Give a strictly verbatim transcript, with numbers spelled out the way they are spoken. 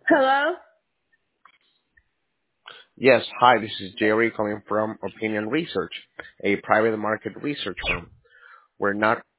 Hello? Yes, hi, this is Jerry calling from Opinion Research, a private market research firm. We're not